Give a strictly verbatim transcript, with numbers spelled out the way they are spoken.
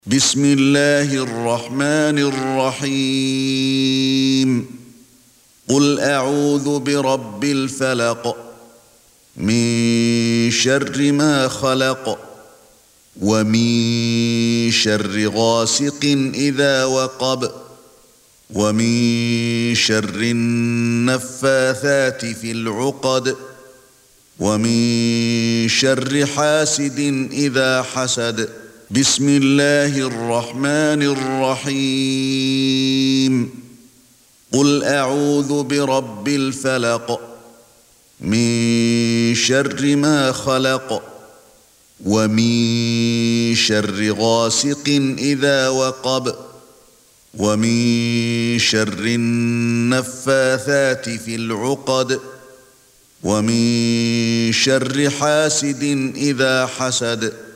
بسم الله الرحمن الرحيم قل أعوذ برب الفلق من شر ما خلق ومن شر غاسق إذا وقب ومن شر النفاثات في العقد ومن شر حاسد إذا حسد بسم الله الرحمن الرحيم قل أعوذ برب الفلق من شر ما خلق ومن شر غاسق إذا وقب ومن شر النفاثات في العقد ومن شر حاسد إذا حسد